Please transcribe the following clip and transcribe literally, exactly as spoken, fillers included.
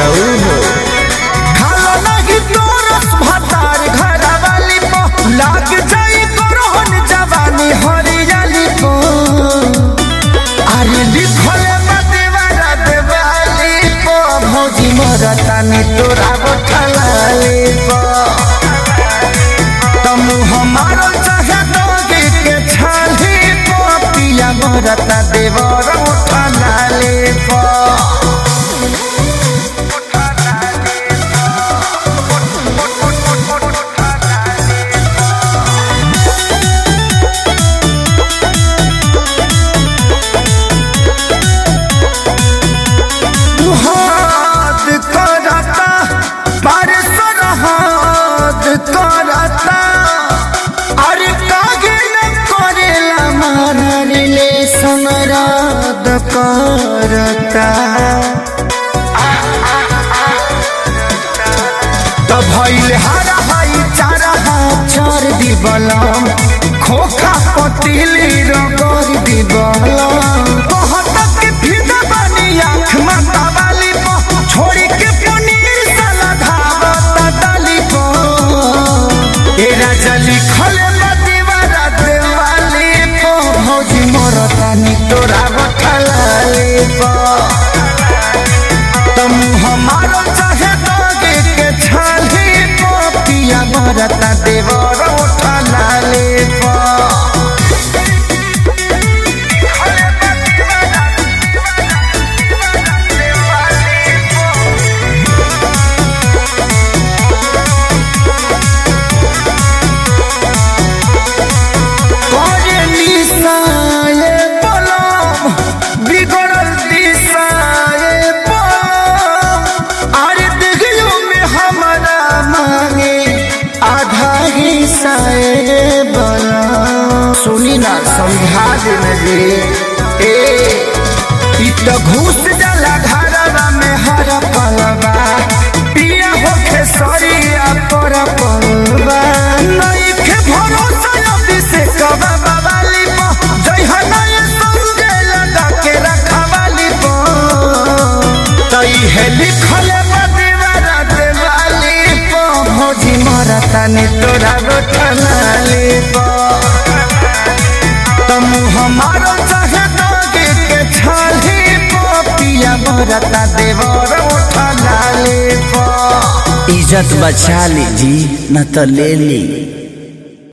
रजऊ हो खालो नहीं तोरस भतार घर वाली पो लाग जाई करहन जवानी हरियाली पो अरे लिखले मदेवारा देवाली पो भौजी मरतानी तोरा बोठलाली पो तमु हमारो चाहे दोगे के छाली पो पिया मरता देवरा उठलाली पो करता तो भइल हरा हई चारा चार दी बलम खोखा पतिली रगड़ दी बलम बहुत के फिदा बनी आँख माता वाली पो छोड़ी के पनीर साला धावता डाली पो ए राजा लिखले मदीवारा देवाली पो भौजी मरतानी तोरा बोठलाली पो तमु हमारो चाहे दोगे के छाली पो पिया मरता देवरा उठलाली पो सुनी ना समझा देना जी ए तो घुस जाला घरवा में हर पलवा पिया होके सरिया पर पलवा नहीं के भरोसा अभी से कबा बाबाली पो जय हनाय संगे लगा के रखवाली पो तई है लिखले मदीवारा देवाली पो भौजी मरतानी तोरा बोठलाली पो तमु हमारो चाहे दोगे के छाली पो पिया मरता देवरा उठलाली पो इज्जत बचा ली जी न तो ले ली।